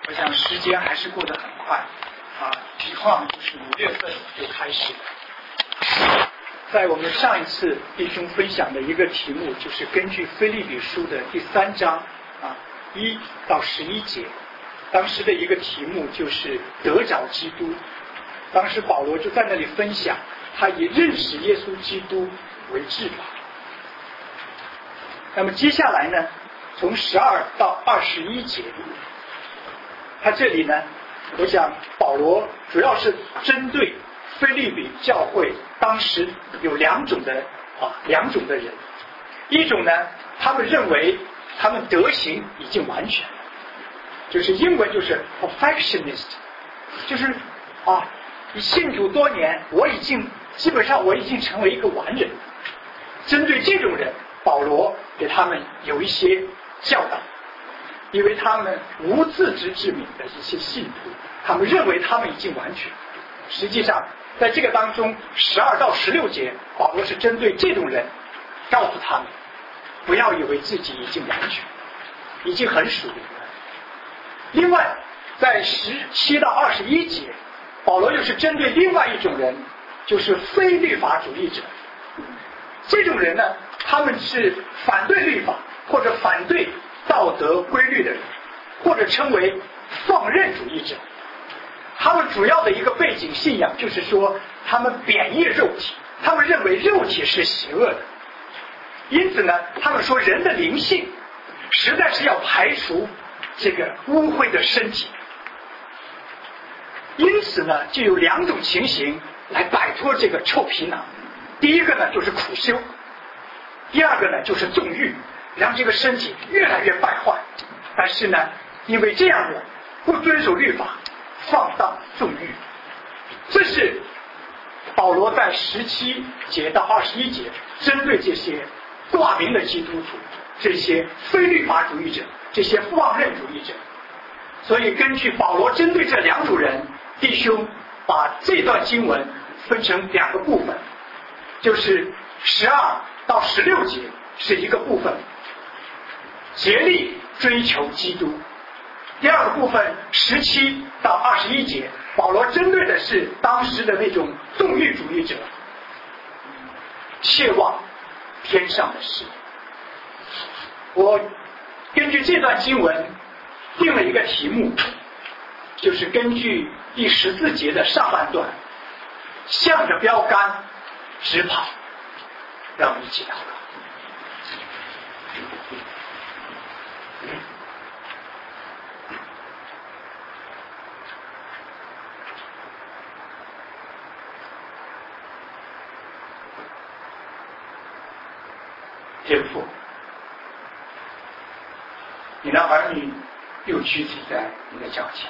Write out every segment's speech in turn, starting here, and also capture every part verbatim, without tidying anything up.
我想时间还是过得很快啊，情况就是五月份就开始了。在我们上一次弟兄分享的一个题目，就是根据腓立比书的第三章啊一到十一节，当时的一个题目就是得着基督。当时保罗就在那里分享，他以认识耶稣基督为至宝。那么接下来呢，从十二到二十一节，他这里呢，我想保罗主要是针对腓立比教会当时有两种的啊两种的人，一种呢，他们认为他们德行已经完全了，就是英文就是 perfectionist， 就是啊，你信主多年，我已经基本上我已经成为一个完人。针对这种人，保罗给他们有一些教导，因为他们无自知之明的一些信徒，他们认为他们已经完全。实际上在这个当中十二到十六节，保罗是针对这种人告诉他们，不要以为自己已经完全，已经很属灵了。另外在十七到二十一节，保罗又是针对另外一种人，就是非律法主义者。这种人呢，他们是反对律法或者反对道德规律的人，或者称为放任主义者。他们主要的一个背景信仰就是说，他们贬义肉体，他们认为肉体是邪恶的，因此呢，他们说人的灵性实在是要排除这个污秽的身体。因此呢，就有两种情形来摆脱这个臭皮囊。第一个呢，就是苦修；第二个呢，就是纵欲，让这个身体越来越败坏。但是呢，因为这样的不遵守律法，放荡纵欲，这是保罗在十七节到二十一节针对这些挂名的基督徒，这些非律法主义者，这些放任主义者。所以根据保罗针对这两组人，弟兄把这段经文分成两个部分，就是十二到十六节是一个部分，竭力追求基督；第二个部分十七到二十一节，保罗针对的是当时的那种纵欲主义者，切望天上的事。我根据这段经文定了一个题目，就是根据第十四节的上半段，向着标杆直跑。让我们一起祷告。天父，你的儿女又聚集在你的脚前，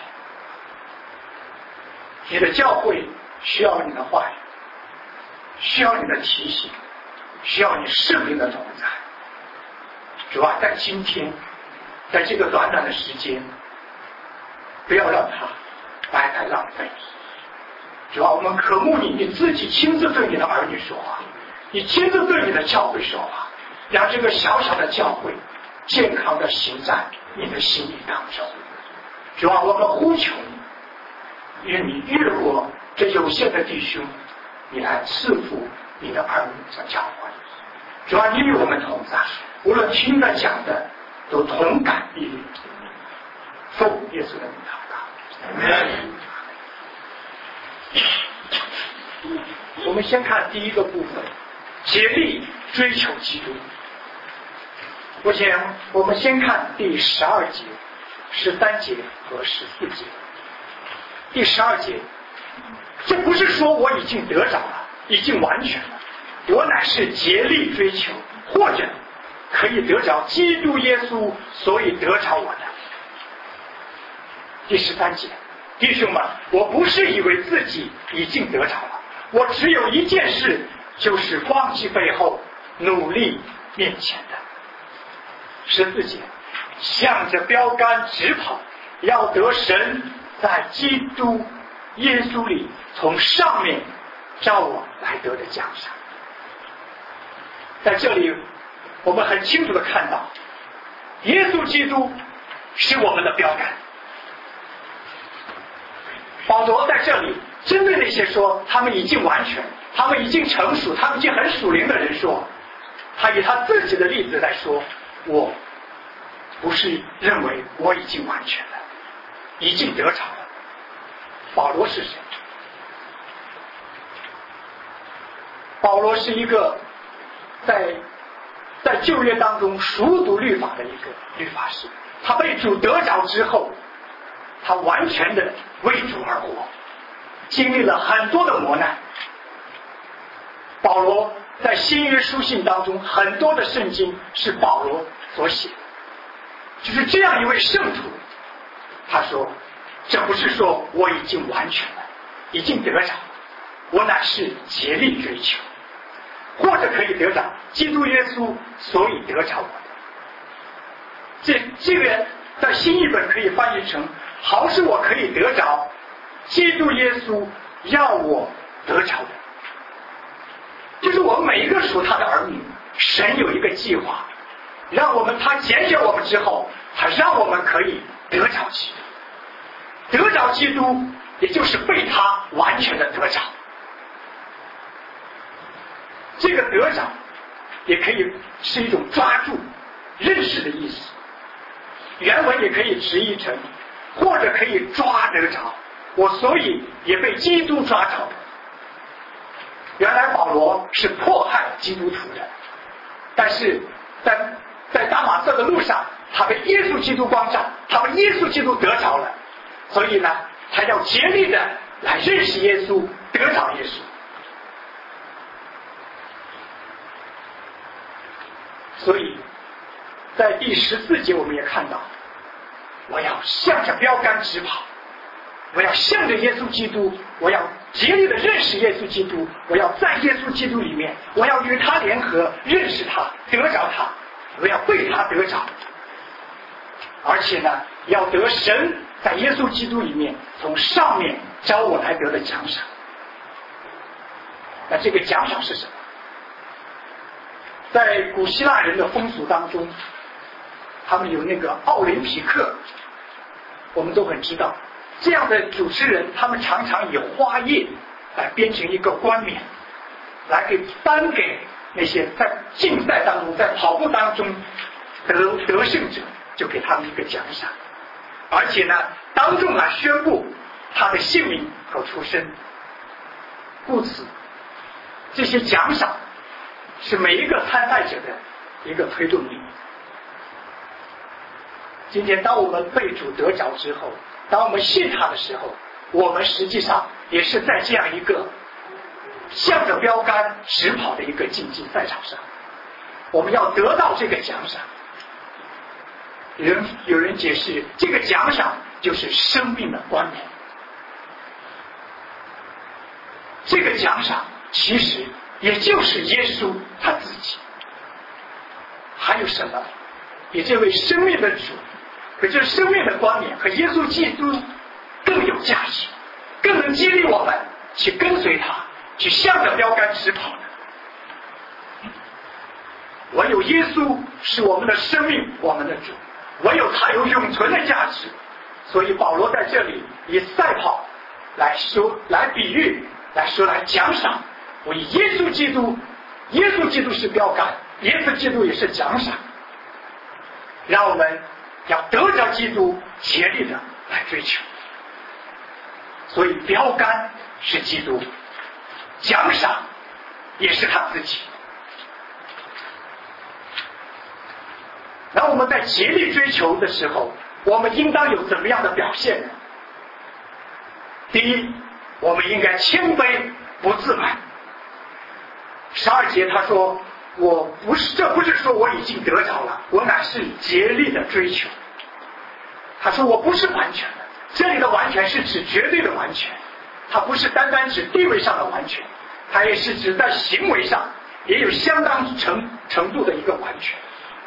你的教会需要你的话语，需要你的提醒，需要你圣灵的同在。主啊，在今天，在这个短短的时间，不要让它白白浪费。主啊，我们渴慕你，你自己亲自对你的儿女说话，你亲自对你的教会说话，让这个小小的教会健康的行在你的心意当中。主啊，我们呼求你，愿你越过这有限的弟兄，你来赐福你的儿女和教会。主啊，你与我们同在，无论听的讲的都同感异律。奉耶稣的名祷告。我们先看第一个部分，竭力追求基督。我想我们先看第十二节、十三节和十四节。第十二节，这不是说我已经得着了，已经完全了，我乃是竭力追求，或者可以得着基督耶稣，所以得着我的。第十三节，弟兄们，我不是以为自己已经得着了，我只有一件事，就是忘记背后，努力面前的。十四节，向着标杆直跑，要得神在基督耶稣里从上面照我来得的奖赏。在这里我们很清楚的看到，耶稣基督是我们的标杆， 保罗在这里针对那些说他们已经完全，他们已经成熟，他们已经很属灵的人说，他以他自己的例子来说，我不是认为我已经完全了，已经得着了。保罗是谁？保罗是一个在在旧约当中熟读律法的一个律法师，他被主得着之后，他完全的为主而活，经历了很多的磨难。保罗在新约书信当中，很多的圣经是保罗所写的，就是这样一位圣徒，他说这不是说我已经完全了，已经得着，我乃是竭力追求，或者可以得着基督耶稣，所以得着我的。这这个在新译本可以翻译成好使我可以得着基督耶稣要我得着的。就是我们每一个属他的儿女，神有一个计划，让我们他拣选我们之后，他让我们可以得着基督，得着基督也就是被他完全的得着。这个得着也可以是一种抓住认识的意思，原文也可以直译成或者可以抓得着，我所以也被基督抓着的。原来保罗是迫害基督徒的，但是在在大马色的路上，他被耶稣基督光照，他被耶稣基督得着了，所以呢，他要竭力的来认识耶稣，得着耶稣。所以在第十四节我们也看到，我要向着标杆直跑，我要向着耶稣基督，我要竭力的认识耶稣基督，我要在耶稣基督里面，我要与他联合，认识他，得着他，我要被他得着，而且呢，要得神在耶稣基督里面从上面招我来得的奖赏。那这个奖赏是什么？在古希腊人的风俗当中，他们有那个奥林匹克，我们都很知道，这样的主持人他们常常以花叶来编成一个冠冕，来给颁给那些在竞赛当中在跑步当中得得胜者，就给他们一个奖赏，而且呢当众来宣布他的姓名和出身。故此这些奖赏是每一个参赛者的一个推动力。今天当我们被主得着之后，当我们信他的时候，我们实际上也是在这样一个向着标杆直跑的一个竞技赛场上，我们要得到这个奖赏。人有人解释，这个奖赏就是生命的冠冕。这个奖赏其实也就是耶稣他自己。还有什么比这位生命的主和这生命的冠冕和耶稣基督更有价值，更能激励我们去跟随他，去向着标杆直跑呢？唯有耶稣是我们的生命，我们的主，唯有他有永存的价值。所以保罗在这里以赛跑来说，来比喻，来说，来奖赏。我以耶稣基督，耶稣基督是标杆，耶稣基督也是奖赏，让我们要得着基督，竭力的来追求。所以标杆是基督，奖赏也是他自己。那我们在竭力追求的时候，我们应当有怎么样的表现呢？第一，我们应该谦卑不自满。十二节他说，我不是，这不是说我已经得着了，我乃是竭力的追求。他说我不是完全的，这里的完全是指绝对的完全，它不是单单指地位上的完全，它也是指在行为上也有相当程程度的一个完全。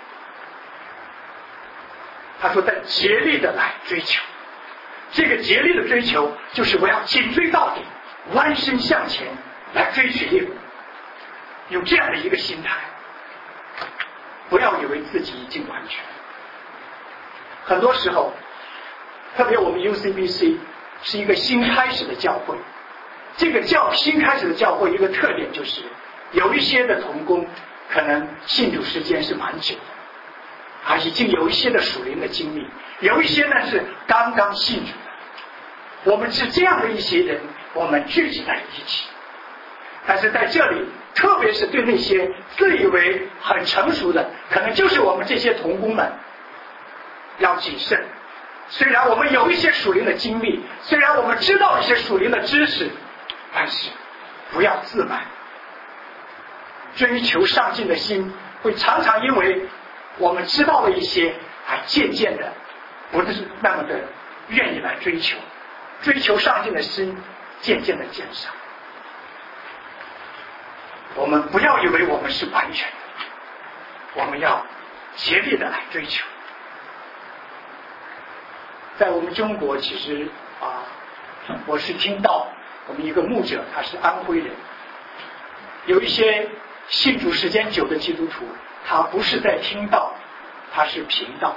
他说在竭力的来追求，这个竭力的追求就是我要紧追到底，弯身向前来追取业务，有这样的一个心态，不要以为自己已经完全。很多时候特别我们 U C B C 是一个新开始的教会。这个教新开始的教会一个特点就是，有一些的同工可能信主时间是蛮久的，啊，已经有一些的属灵的经历，有一些呢是刚刚信主的。我们是这样的一些人，我们聚集在一起。但是在这里，特别是对那些自以为很成熟的，可能就是我们这些同工们，要谨慎。虽然我们有一些属灵的经历，虽然我们知道一些属灵的知识，但是不要自满。追求上进的心会常常因为我们知道了一些，而渐渐的不是那么的愿意来追求，追求上进的心渐渐的减少。我们不要以为我们是完全的，我们要竭力的来追求。在我们中国，其实啊，我是听到我们一个牧者，他是安徽人，有一些信主时间久的基督徒，他不是在听道，他是凭道。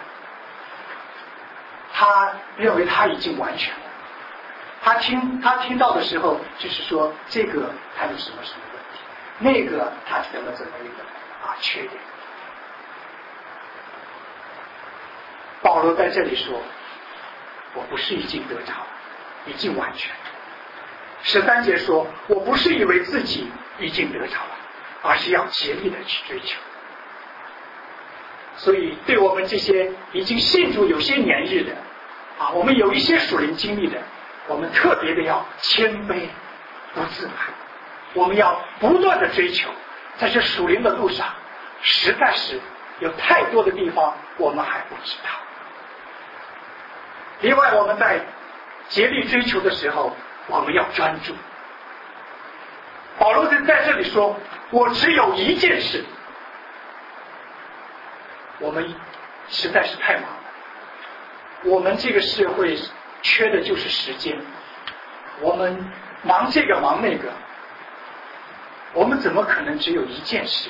他认为他已经完全了，他听他听到的时候，就是说这个他有什么什么问题，那个他怎么怎么一个啊缺点。保罗在这里说，我不是已经得着了，已经完全了。十三节说，我不是以为自己已经得着了，而是要竭力的去追求。所以对我们这些已经信主有些年日的啊，我们有一些属灵经历的，我们特别的要谦卑不自满，我们要不断的追求。在这属灵的路上，实在是有太多的地方我们还不知道。另外，我们在竭力追求的时候，我们要专注。保罗在这里说，我只有一件事。我们实在是太忙了，我们这个社会缺的就是时间，我们忙这个忙那个，我们怎么可能只有一件事？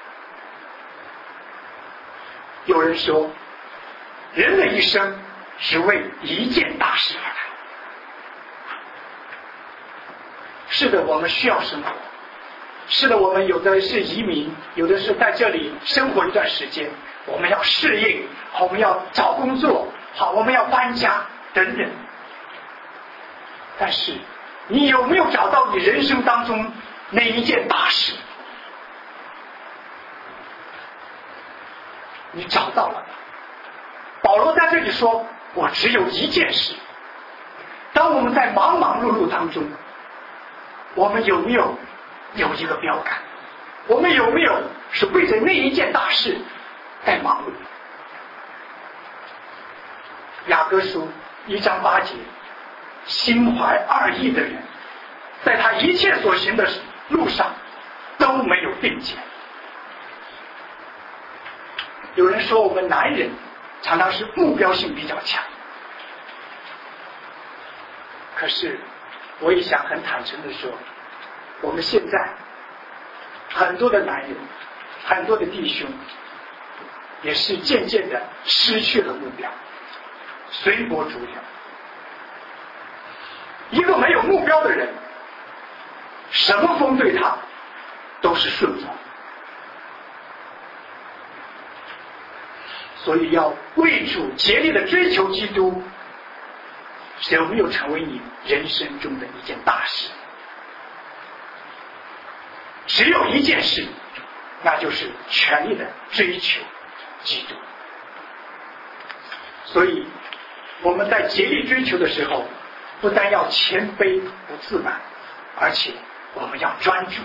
有人说，人的一生只为一件大事而来。是的，我们需要生活。是的，我们有的是移民，有的是在这里生活一段时间，我们要适应，我们要找工作，好，我们要搬家等等。但是，你有没有找到你人生当中那一件大事？你找到了。保罗在这里说，我只有一件事。当我们在忙忙碌碌当中，我们有没有有一个标杆？我们有没有是为着那一件大事在忙碌？雅各书一章八节，心怀二意的人，在他一切所行的路上都没有定见。有人说我们男人常常是目标性比较强，可是我也想很坦诚的说，我们现在很多的男人，很多的弟兄，也是渐渐的失去了目标，随波逐流。一个没有目标的人，什么风对他都是顺风。所以要为主竭力的追求基督，有没有成为你人生中的一件大事？只有一件事，那就是全力的追求基督。所以我们在竭力追求的时候，不但要谦卑不自满，而且我们要专注。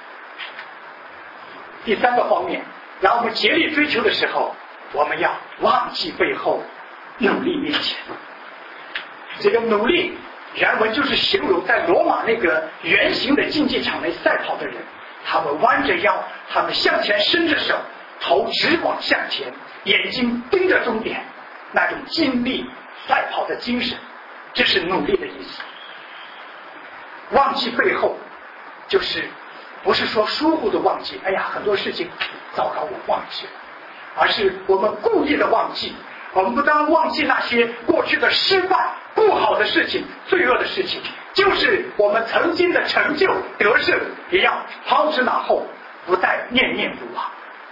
第三个方面，让我们竭力追求的时候，我们要忘记背后，努力面前。这个努力原文就是形容在罗马那个圆形的竞技场内赛跑的人，他们弯着腰，他们向前伸着手，头直往向前，眼睛盯着终点，那种尽力赛跑的精神，这是努力的意思。忘记背后，就是不是说疏忽的忘记，哎呀，很多事情糟糕，我忘记了，而是我们故意的忘记。我们不但忘记那些过去的失败， 不好的事情、罪恶的事情，就是我们曾经的成就得胜，也要抛之脑后，不再念念不忘。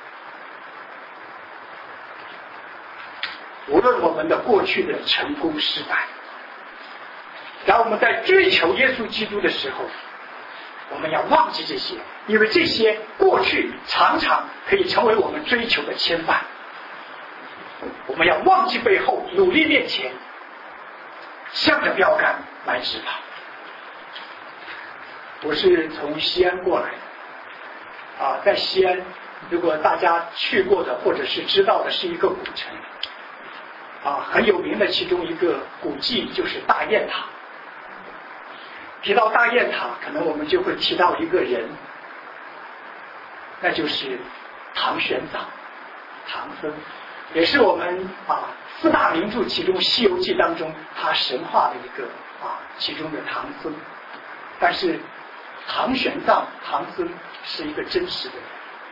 无论我们的过去的成功失败，然后我们在追求耶稣基督的时候，我们要忘记这些，因为这些过去常常可以成为我们追求的牵绊。我们要忘记背后，努力面前，向着标杆来直跑。我是从西安过来的啊，在西安，如果大家去过的或者是知道的，是一个古城啊，很有名的其中一个古迹就是大雁塔。提到大雁塔，可能我们就会提到一个人，那就是唐玄奘，唐僧，也是我们啊四大名著其中《西游记》当中他神话的一个啊其中的唐僧。但是唐玄奘唐僧是一个真实的人，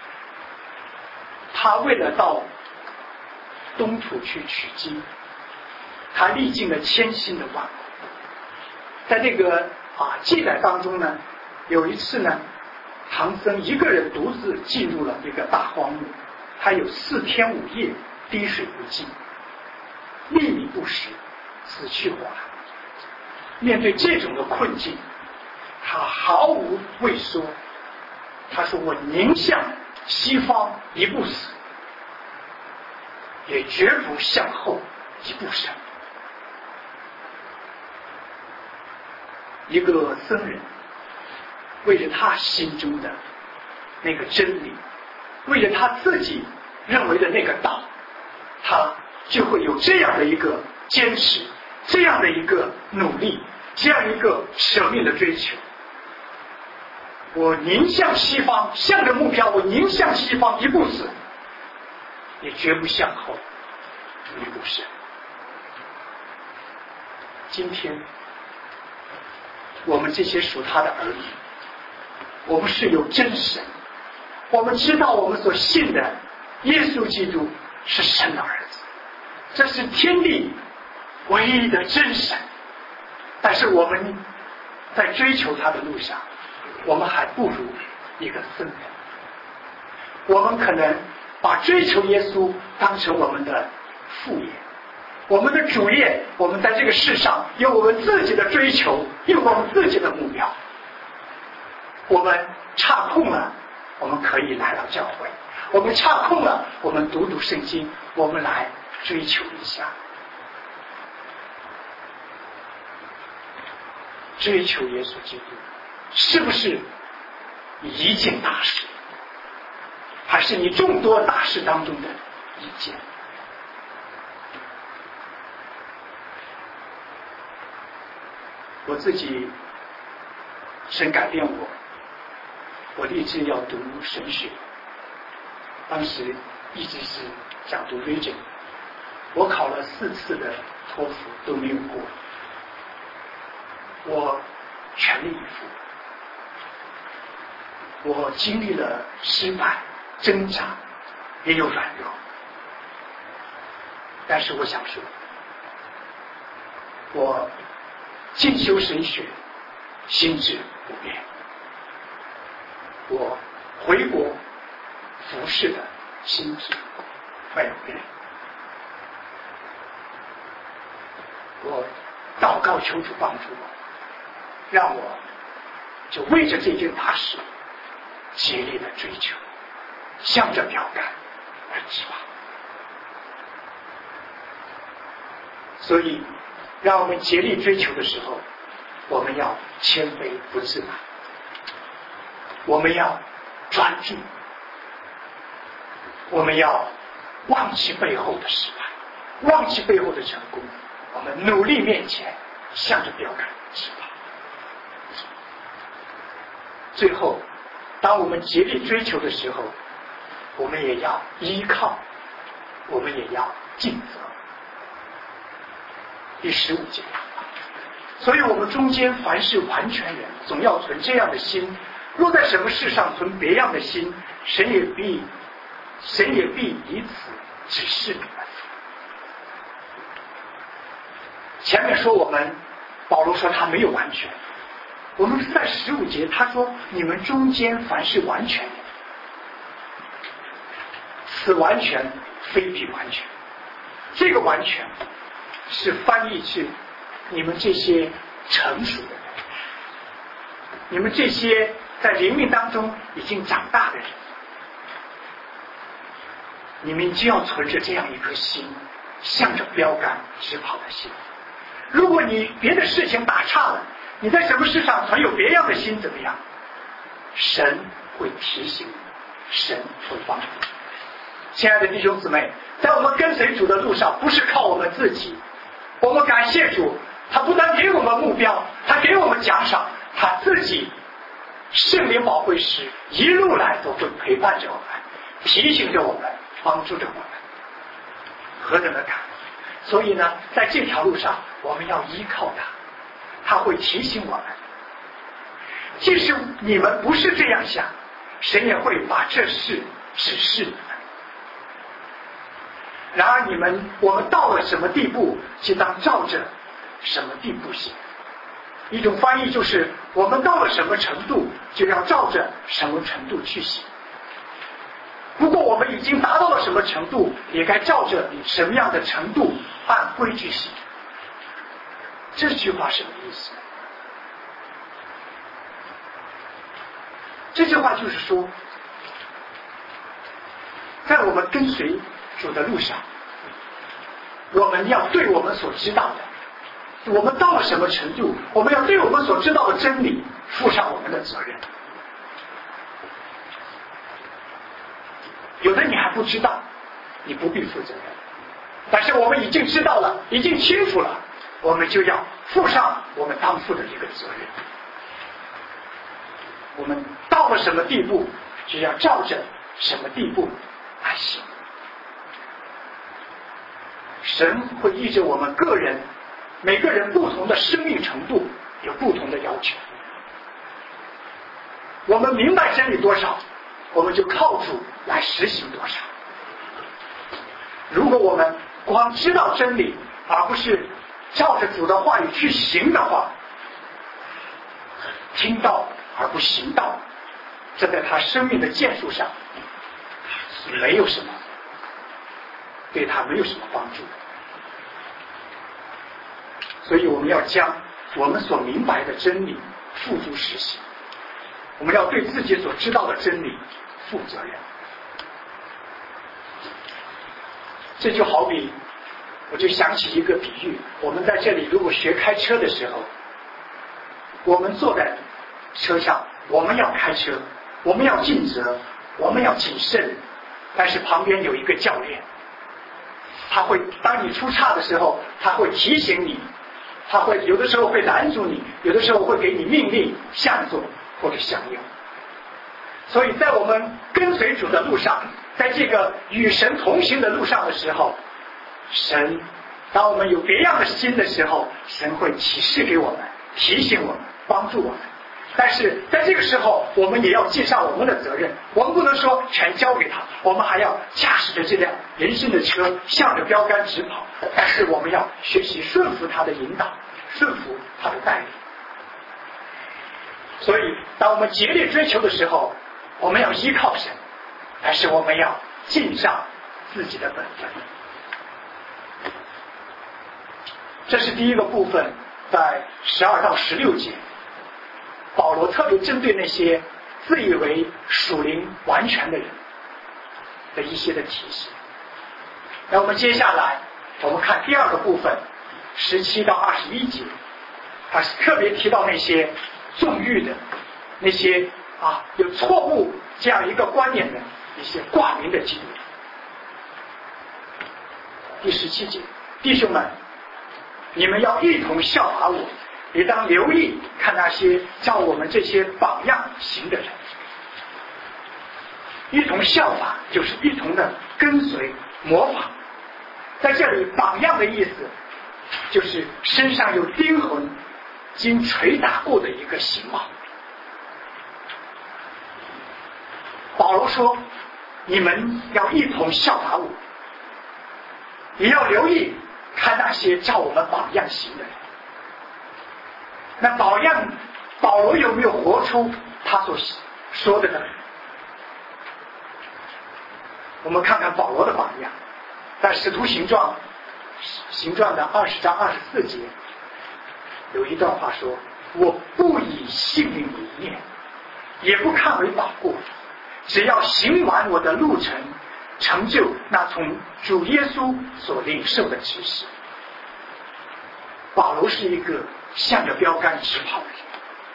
他为了到东土去取经，他历尽了千辛的万苦。在这个啊记载当中呢，有一次呢，唐僧一个人独自进入了一个大荒漠，他有四天五夜滴水不进，粒米不食，死去活来。面对这种的困境，他毫无畏缩，他说：“我宁向西方一步死，也绝不向后一步生。”一个僧人为了他心中的那个真理，为了他自己认为的那个道，他就会有这样的一个坚持，这样的一个努力，这样一个舍命的追求。我宁向西方，向着目标，我宁向西方一步死，也绝不向后一步生。今天我们这些属他的儿女，我们是有真神，我们知道我们所信的耶稣基督是神的儿子，这是天地唯一的真神。但是我们在追求他的路上，我们还不如一个僧人。我们可能把追求耶稣当成我们的副业，我们的主业，我们在这个世上有我们自己的追求，有我们自己的目标。我们差空了，我们可以来到教会；我们差空了，我们读读圣经，我们来追求一下。追求耶稣基督，是不是一件大事，还是你众多大事当中的一件？我自己神改变我，我立志要读神学，当时一直是想读 Regent， 我考了四次的托福都没有过，我全力以赴，我经历了失败、挣扎，也有软弱，但是我想说，我进修神学，心志不变；我回国服侍的心志没有变。我祷告求主帮助我，让我就为着这件大事竭力的追求，向着标杆而直跑。所以让我们竭力追求的时候，我们要谦卑不自满，我们要专注，我们要忘记背后的失败，忘记背后的成功，我们努力面前，向着标杆直跑。最后当我们竭力追求的时候，我们也要依靠，我们也要尽责。第十五节，所以我们中间凡是完全人，总要存这样的心。若在什么事上存别样的心，神也必神也必以此指示你们。 前面说我们，保罗说他没有完全，我们在十五节他说你们中间凡是完全的，此完全非彼完全。这个完全是翻译是你们这些成熟的人，你们这些在灵命当中已经长大的人，你们就要存着这样一颗心，向着标杆直跑的心。如果你别的事情打岔了，你在什么事上存有别样的心，怎么样？神会提醒你，神会帮助你。亲爱的弟兄姊妹，在我们跟随主的路上，不是靠我们自己。我们感谢主，他不但给我们目标，他给我们奖赏，他自己圣灵保惠师一路来都会陪伴着我们，提醒着我们，帮助着我们，何等的感恩！所以呢，在这条路上我们要依靠他，他会提醒我们，即使你们不是这样想，神也会把这事指示你们。然而你们我们到了什么地步，就当照着什么地步行。一种翻译就是我们到了什么程度，就要照着什么程度去行。如果我们已经达到了什么程度，也该照着什么样的程度按规矩行。这句话什么意思？这句话就是说，在我们跟随主的路上，我们要对我们所知道的，我们到了什么程度，我们要对我们所知道的真理负上我们的责任。有的你还不知道，你不必负责任，但是我们已经知道了，已经清楚了，我们就要负上我们当负的一个责任。我们到了什么地步，就要照着什么地步来行。神会依着我们个人每个人不同的生命程度有不同的要求。我们明白真理多少，我们就靠主来实行多少。如果我们光知道真理，而不是照着主的话语去行的话，听到而不行道，这在他生命的建树上没有什么，对他没有什么帮助。所以我们要将我们所明白的真理付诸实行，我们要对自己所知道的真理负责任。这就好比，我就想起一个比喻，我们在这里如果学开车的时候，我们坐在车上，我们要开车，我们要尽责，我们要谨慎，但是旁边有一个教练，他会当你出岔的时候，他会提醒你，他会有的时候会拦住你，有的时候会给你命令向左或者向右。所以在我们跟随主的路上，在这个与神同行的路上的时候，神当我们有别样的心的时候，神会启示给我们，提醒我们，帮助我们。但是在这个时候，我们也要尽上我们的责任，我们不能说全交给他，我们还要驾驶着这辆人生的车向着标杆直跑，但是我们要学习顺服他的引导，顺服他的带领。所以当我们竭力追求的时候，我们要依靠神，但是我们要尽上自己的本分。这是第一个部分，在十二到十六节，保罗特别针对那些自以为属灵完全的人的一些的提醒。那我们接下来我们看第二个部分，十七到二十一节，他是特别提到那些纵欲的，那些啊有错误这样一个观念的一些挂名的基督徒。第十七节，弟兄们，你们要一同效法我，也当留意看那些照我们这些榜样行的人。一同效法就是一同的跟随模仿。在这里榜样的意思就是身上有钉痕经捶打过的一个形貌。保罗说你们要一同效法我，也要留意看那些照我们榜样行的人。那榜样，保罗有没有活出他所说的呢？我们看看保罗的榜样，在使徒行传行传的二十章二十四节，有一段话说：我不以性命为念，也不看为宝贵，只要行完我的路程，成就那从主耶稣所领受的知识。保罗是一个向着标杆直跑的人，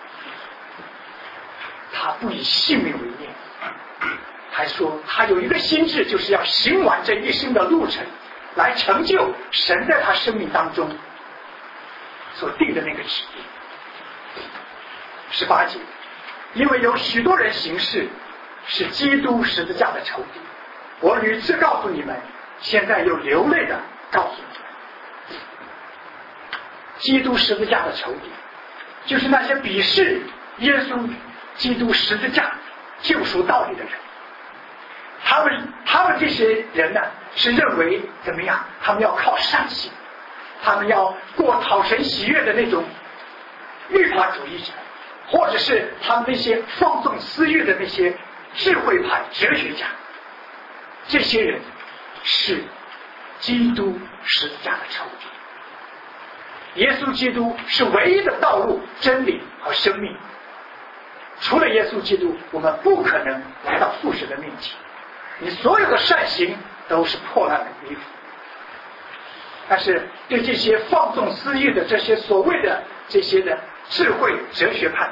他不以性命为念，还说他有一个心志，就是要行完这一生的路程，来成就神在他生命当中所定的那个旨意。十八节，因为有许多人行事是基督十字架的仇敌，我屡次告诉你们，现在又流泪的告诉你们，基督十字架的仇敌，就是那些鄙视耶稣基督十字架救赎道理的人。他们他们这些人呢，是认为怎么样？他们要靠善行，他们要过讨神喜悦的那种律法主义者，或者是他们那些放纵私欲的那些智慧派哲学家。这些人是基督十字架的仇敌。耶稣基督是唯一的道路、真理和生命，除了耶稣基督，我们不可能来到父神的面前。你所有的善行都是破烂的衣服。但是对这些放纵私欲的这些所谓的这些的智慧哲学派，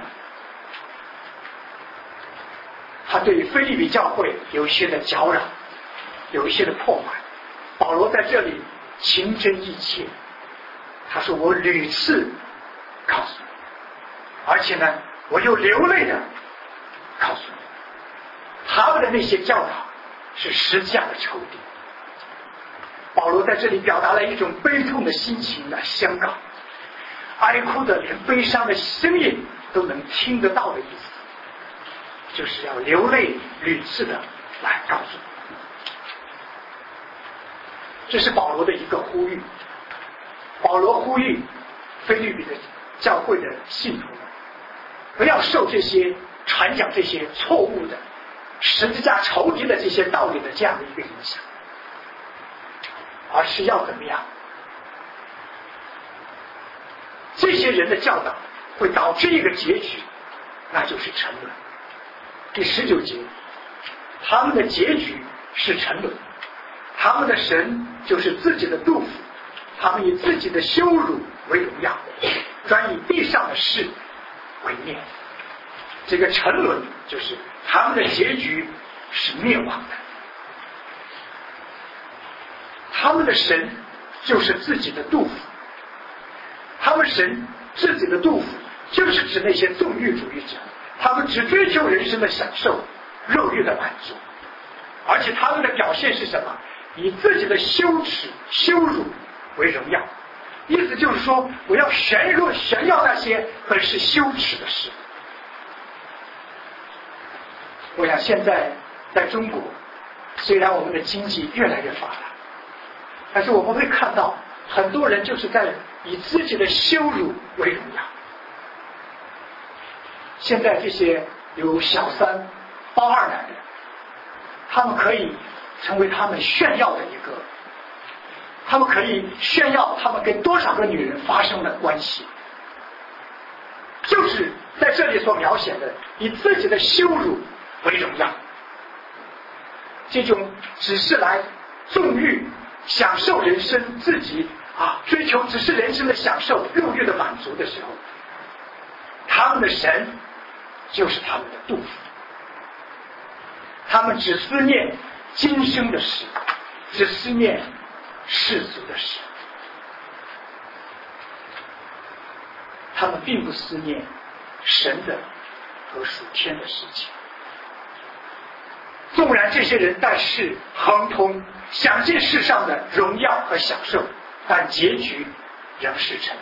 他对腓立比教会有一些的搅扰，有一些的破坏。保罗在这里情真意切，他说我屡次告诉你，而且呢我又流泪的告诉你，他们的那些教导是十字架的仇敌。保罗在这里表达了一种悲痛的心情的宣告，哀哭的连悲伤的声音都能听得到的意思，就是要流泪屡次的来告诉你。这是保罗的一个呼吁。保罗呼吁腓立比的教会的信徒们，不要受这些传讲这些错误的十字架仇敌的这些道理的这样的一个影响，而是要怎么样？这些人的教导会导致一个结局，那就是沉沦。第十九节，他们的结局是沉沦，他们的神就是自己的肚腹，他们以自己的羞辱为荣耀，专以地上的事为念。这个沉沦就是他们的结局是灭亡的。他们的神就是自己的肚腹，他们神自己的肚腹就是指那些纵欲主义者，他们只追求人生的享受、肉欲的满足，而且他们的表现是什么？以自己的羞耻、羞辱为荣耀。意思就是说，我要炫耀炫耀那些本是羞耻的事。我想现在在中国，虽然我们的经济越来越发达，但是我们会看到很多人就是在以自己的羞辱为荣耀。现在这些有小三、包二奶的，他们可以成为他们炫耀的一个，他们可以炫耀他们跟多少个女人发生了关系，就是在这里所描写的以自己的羞辱为荣耀。这种只是来纵欲享受人生，自己啊追求只是人生的享受、肉欲的满足的时候，他们的神就是他们的肚腹，他们只思念今生的事，只思念世俗的事，他们并不思念神的和属天的事情。纵然这些人在世亨通，享尽世上的荣耀和享受，但结局仍是沉。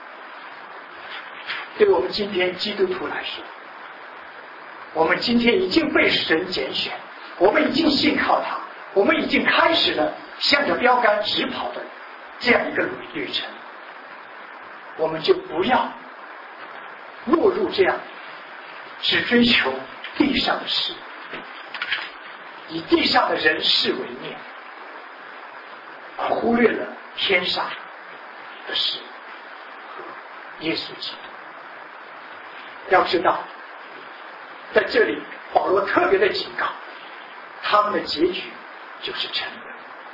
对我们今天基督徒来说，我们今天已经被神拣选，我们已经信靠他，我们已经开始了向着标杆直跑的这样一个旅程，我们就不要落入这样只追求地上的事，以地上的人事为念，而忽略了天上的事和耶稣基督。要知道，在这里保罗特别的警告，他们的结局就是沉沦。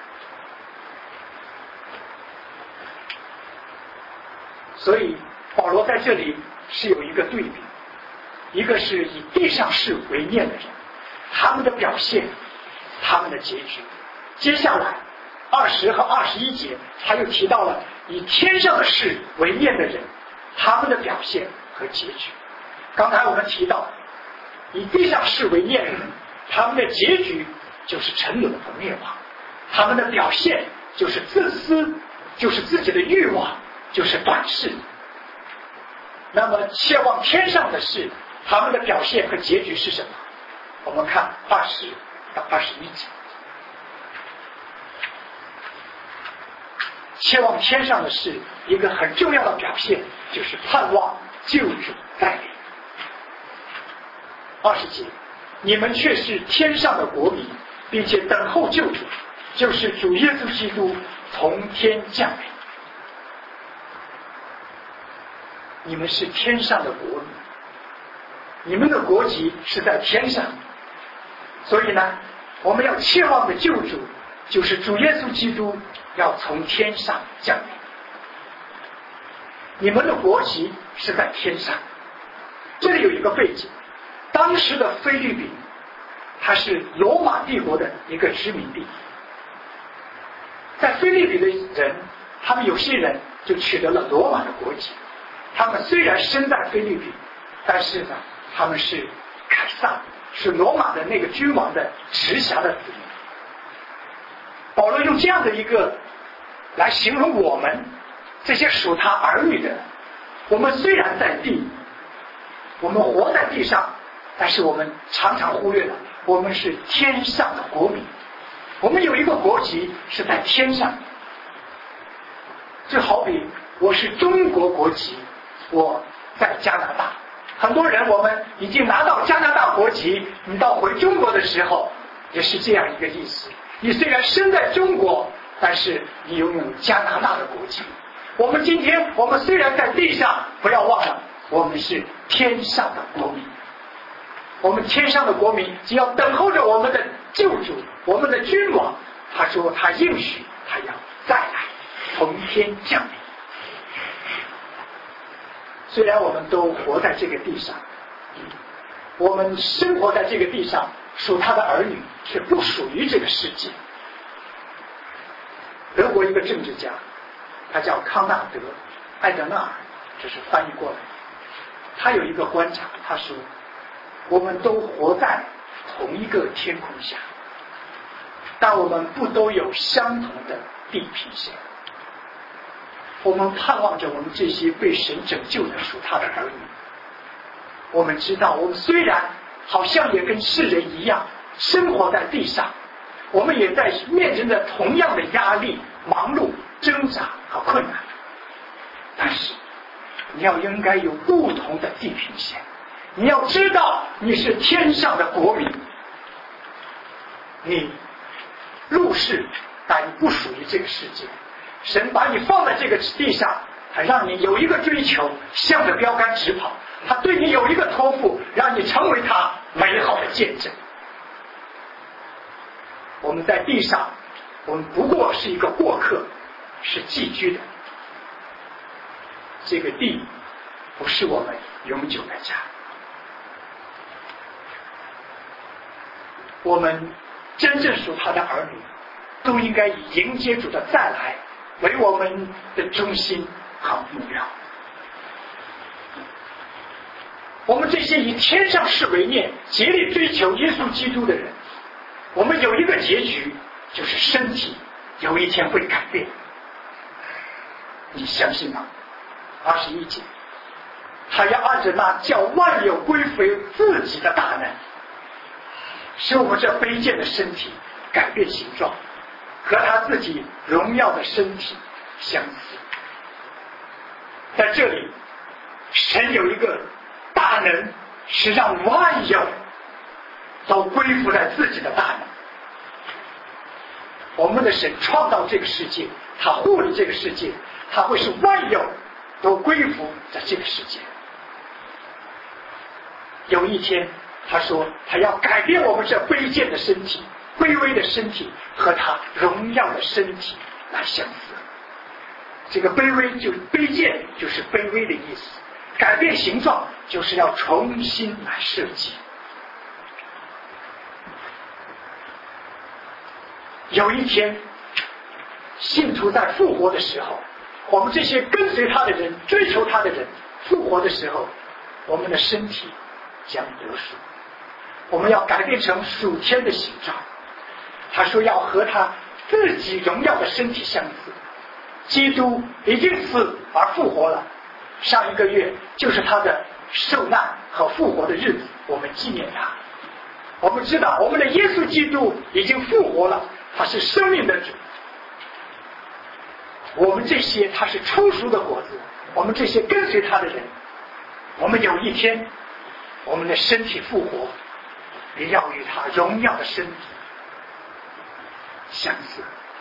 所以保罗在这里是有一个对比，一个是以地上事为念的人，他们的表现，他们的结局。接下来二十和二十一节他又提到了以天上的事为念的人，他们的表现和结局。刚才我们提到以地上事为念的人，他们的结局就是沉沦和灭亡，他们的表现就是自私，就是自己的欲望，就是短视。那么切望天上的事，他们的表现和结局是什么？我们看二十到二十一节。切望天上的事，一个很重要的表现就是盼望救主再临。二十节，你们却是天上的国民，并且等候救主，就是主耶稣基督从天降临。你们是天上的国民，你们的国籍是在天上，所以呢，我们要切望的救主就是主耶稣基督要从天上降临。你们的国籍是在天上。这里有一个背景，当时的菲律宾它是罗马帝国的一个殖民地，在菲律宾的人，他们有些人就取得了罗马的国籍。他们虽然身在菲律宾，但是呢，他们是凯撒，是罗马的那个君王的直辖的子民。保罗用这样的一个来形容我们这些属他儿女的，我们虽然在地，我们活在地上，但是我们常常忽略了我们是天上的国民，我们有一个国籍是在天上。就好比我是中国国籍，我在加拿大，很多人我们已经拿到加拿大国籍，你到回中国的时候也是这样一个意思，你虽然身在中国，但是你拥有加拿大的国籍。我们今天我们虽然在地上，不要忘了我们是天上的国民，我们天上的国民只要等候着我们的救主，我们的君王，他说他应许他要再来从天降临。虽然我们都活在这个地上，我们生活在这个地上，属他的儿女却不属于这个世界。德国一个政治家，他叫康纳德·艾德纳尔，这是翻译过来。他有一个观察，他说我们都活在同一个天空下，但我们不都有相同的地平线。我们盼望着我们这些被神拯救的属他的儿女，我们知道我们虽然好像也跟世人一样生活在地上，我们也在面临着同样的压力、忙碌、挣扎和困难，但是你要应该有不同的地平线。你要知道你是天上的国民，你入世，但你不属于这个世界。神把你放在这个地上，他让你有一个追求，向着标杆直跑，他对你有一个托付，让你成为他美好的见证。我们在地上，我们不过是一个过客，是寄居的，这个地不是我们永久的家。我们真正属他的儿女，都应该以迎接主的再来为我们的中心和目标。我们这些以天上事为念、竭力追求耶稣基督的人，我们有一个结局，就是身体有一天会改变。你相信吗？二十一节，他要按着那叫万有归回自己的大能，使我们这卑贱的身体改变形状，和他自己荣耀的身体相似。在这里，神有一个大能，是让万有都归附在自己的大能。我们的神创造这个世界，他护理这个世界，他会使万有都归服在这个世界。有一天他说他要改变我们这卑贱的身体，卑微的身体和他荣耀的身体来相似。这个卑微就卑贱就是卑微的意思，改变形状就是要重新来设计。有一天信徒在复活的时候，我们这些跟随他的人，追求他的人复活的时候，我们的身体将得赎，我们要改变成属天的形状。他说要和他自己荣耀的身体相似。基督已经死而复活了，上一个月就是他的受难和复活的日子，我们纪念他。我们知道我们的耶稣基督已经复活了，他是生命的主。我们这些他是初熟的果子，我们这些跟随他的人，我们有一天我们的身体复活，也要与他荣耀的身体相似。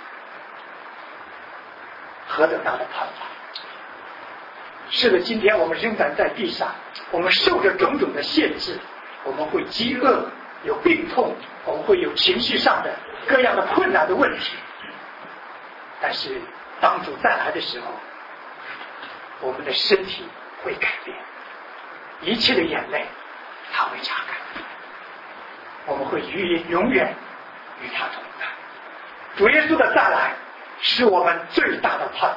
何等大的盼望！是的，今天我们仍然在地上，我们受着种种的限制，我们会饥饿，有病痛，我们会有情绪上的各样的困难的问题。但是当主再来的时候，我们的身体会改变，一切的眼泪他会擦干，我们会与永远与他同在。主耶稣的再来是我们最大的盼望。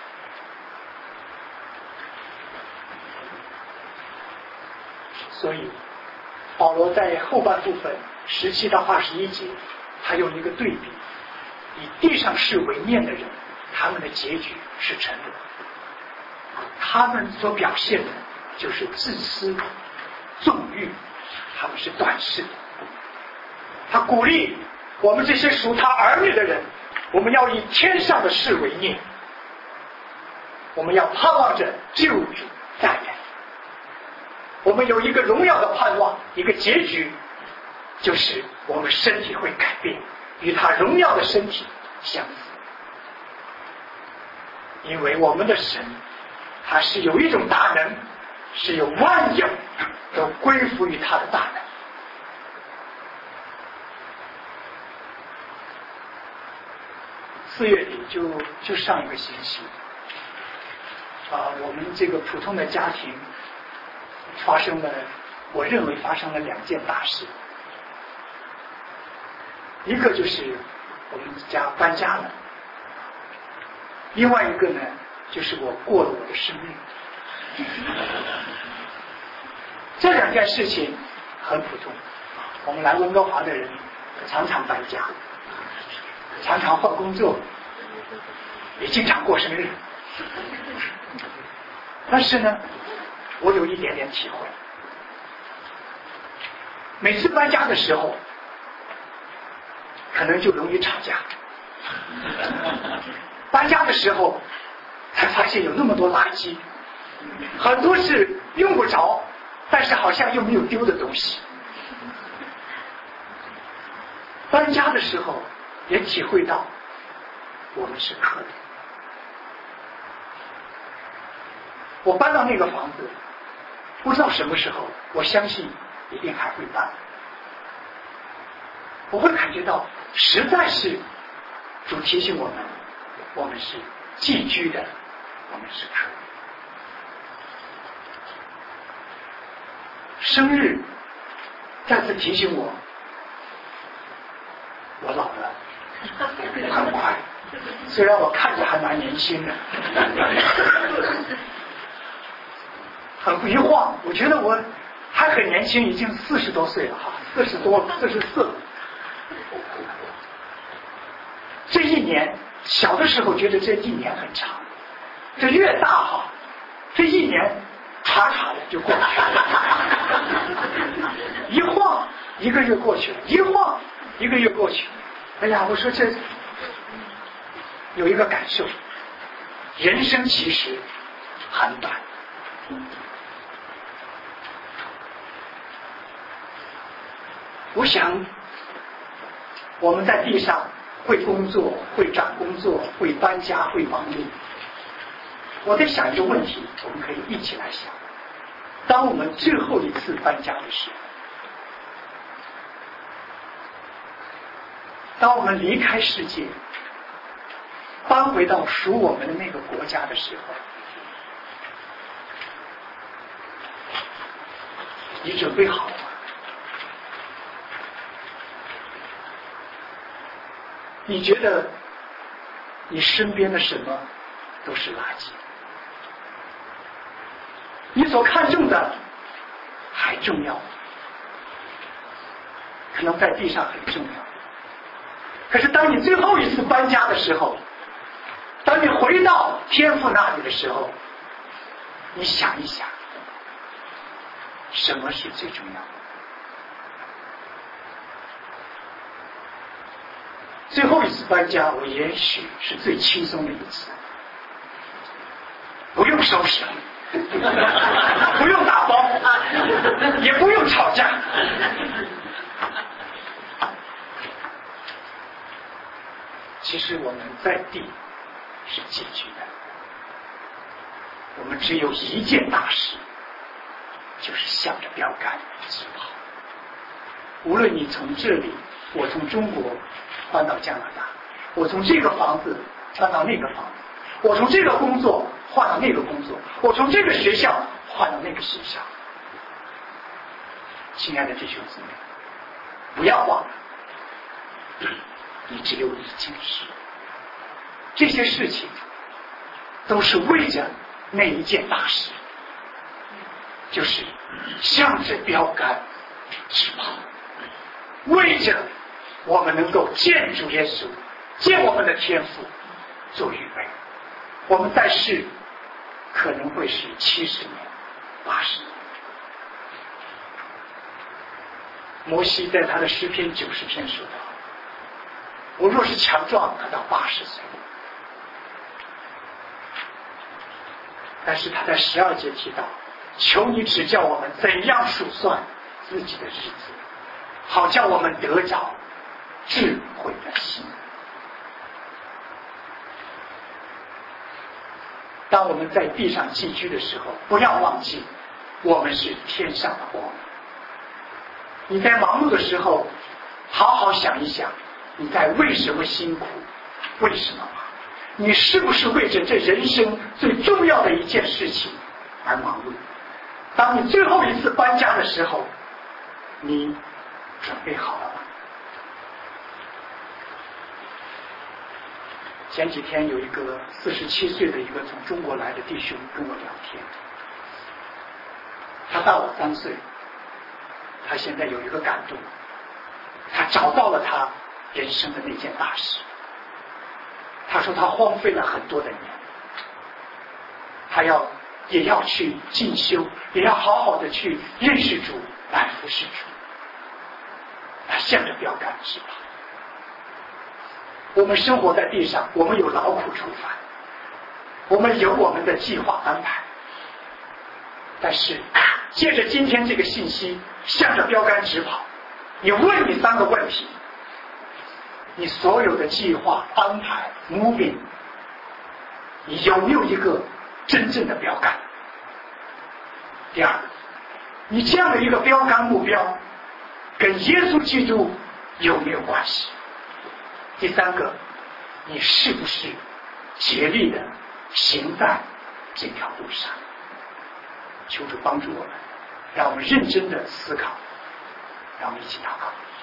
所以保罗在后半部分十七到二十一节，他用一个对比，以地上事为念的人，他们的结局是沉沦，他们所表现的就是自私纵欲，他们是短视的。他鼓励我们这些属他儿女的人，我们要以天上的事为念，我们要盼望着救主再来，我们有一个荣耀的盼望，一个结局，就是我们身体会改变，与他荣耀的身体相似。因为我们的神他是有一种大能，是有万有都归服于他的大能。四月底就就上一个星期啊，我们这个普通的家庭发生了，我认为发生了两件大事。一个就是我们家搬家了，另外一个呢就是我过了我的生日。这两件事情很普通，我们来温哥华的人常常搬家，常常换工作，也经常过生日。但是呢，我有一点点体会，每次搬家的时候可能就容易吵架。搬家的时候才发现有那么多垃圾，很多是用不着但是好像又没有丢的东西。搬家的时候也体会到我们是可怜。我搬到那个房子，不知道什么时候，我相信一定还会搬。我会感觉到实在是主提醒我们，我们是寄居的，我们是可怜。生日再次提醒我，我老了很快，虽然我看着还蛮年轻的，很一晃，我觉得我还很年轻，已经四十多岁了哈，四十多，四十四了。这一年，小的时候觉得这一年很长，这越大哈，这一年唰唰的就过来了，一晃一个月过去了，一晃一个月过去了。哎呀，我说这有一个感受， 人生其实很短。我想我们在地上会工作，会转工作，会搬家，会忙碌。我在想一个问题，我们可以一起来想：当我们最后一次搬家的时候，当我们离开世界，搬回到属我们的那个国家的时候，你准备好了吗？你觉得你身边的什么都是垃圾？你所看重的还重要吗？可能在地上很重要，可是当你最后一次搬家的时候，当你回到天父那里的时候，你想一想，什么是最重要的？最后一次搬家，我也许是最轻松的一次，不用收拾，不用打包，也不用吵架。其实我们在地是寄居的，我们只有一件大事，就是向着标杆直跑。无论你从这里，我从中国搬到加拿大，我从这个房子搬到那个房子，我从这个工作换到那个工作，我从这个学校换到那个学校。亲爱的弟兄姊妹，不要忘了，你只有一件事，这些事情都是为着那一件大事，就是向着标杆直跑，为着我们能够见主耶稣，见我们的天父做预备。我们在世可能会是七十年、八十年。摩西在他的诗篇九十篇说道：“我若是强壮，可到八十岁。”但是他在十二节提到：“求你指教我们怎样数算自己的日子，好叫我们得着智慧的心。”当我们在地上寄居的时候，不要忘记我们是天上的光。你在忙碌的时候，好好想一想，你在为什么辛苦，为什么忙？你是不是为着这人生最重要的一件事情而忙碌？当你最后一次搬家的时候，你准备好了吗？前几天有一个四十七岁的一个从中国来的弟兄跟我聊天，他大我三岁，他现在有一个感动，他找到了他人生的那件大事。他说他荒废了很多的年，他要也要去进修，也要好好的去认识主，来服侍主。他向着标杆直跑。我们生活在地上，我们有劳苦愁烦，我们有我们的计划安排，但是借着今天这个信息，向着标杆直跑，你问你三个问题：你所有的计划安排 moving， 你有没有一个真正的标杆？第二，你这样的一个标杆目标跟耶稣基督有没有关系？第三个，你是不是竭力的行在这条路上？求主帮助我们，让我们认真的思考，让我们一起祷告。